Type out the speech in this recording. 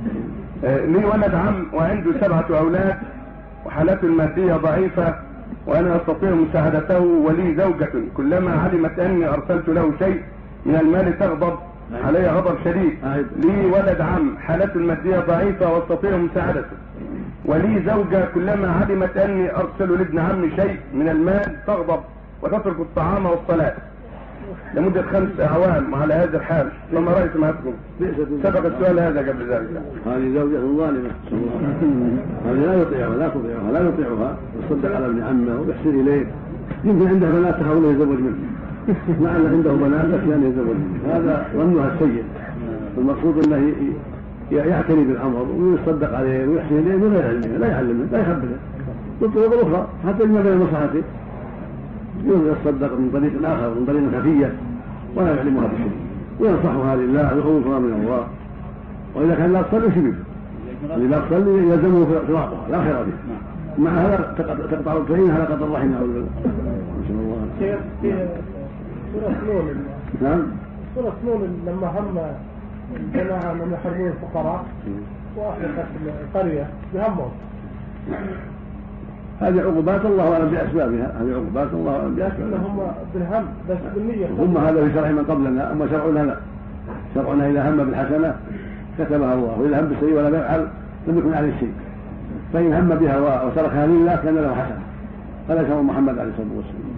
لي ولد عم وعنده 7 أولاد وحالته المادية ضعيفة وأنا أستطيع مساعدته، ولي زوجة كلما علمت أني أرسلت له شيء من المال تغضب علي غضب شديد. لي ولد عم حالته المادية ضعيفة وأستطيع مساعدته، ولي زوجة كلما علمت أني أرسل لابن عمي شيء من المال تغضب وتترك الطعام والصلاة لمدة 5 أعوام وعلى هذا الحال، فما رأيت ما أذكر؟ سبق السؤال هذا قبل ذلك. هذه زوجة ظالمة، هذه لا يطيعها لا تطيعها لا يطيعها، يصدق على ابن عمه ويحسن إليه، يمكن عنده بنات تحاول يتزوج منه، لعل عنده بنات أحيانا يتزوج منه، هذا ظنها السيء. المقصود أنه يعتني بالأمر ويصدق عليه ويحسن إليه من غير علمه، لا يعلمه لا يخبره بالطرق الأخرى حتى لما بين مصلحته، يصدق من طريق آخر من طريق خفية ولا يعلمها بالشيء، وينصحها لله ويخوفها من الله. وإذا كان لا تصلي شبه، اللي لا تصلي يلزمه فراقها لا خير به، مع هذا تقطع الطريق على قدر الله نسأل الله. في سورة نون. نعم. سورة نون لما هم الجماعة من يحرمون الفقراء وأحرقت القرية بهمهم. هذه عقوبات الله أعلم بأسبابها، هذه عقوبات الله أعلم بأسبابها. هم بالهم بس بالنية. هم هذا في شرع من قبلنا، أما شرعنا لا. شرعنا إذا هم بالحسنة كتبها الله، وإذا هم بالسيئة ولا يفعل لم يكن عليه شيء. فإن هم بها وتركها لله كان له حسنة. هذا شرع محمد عليه الصلاة والسلام.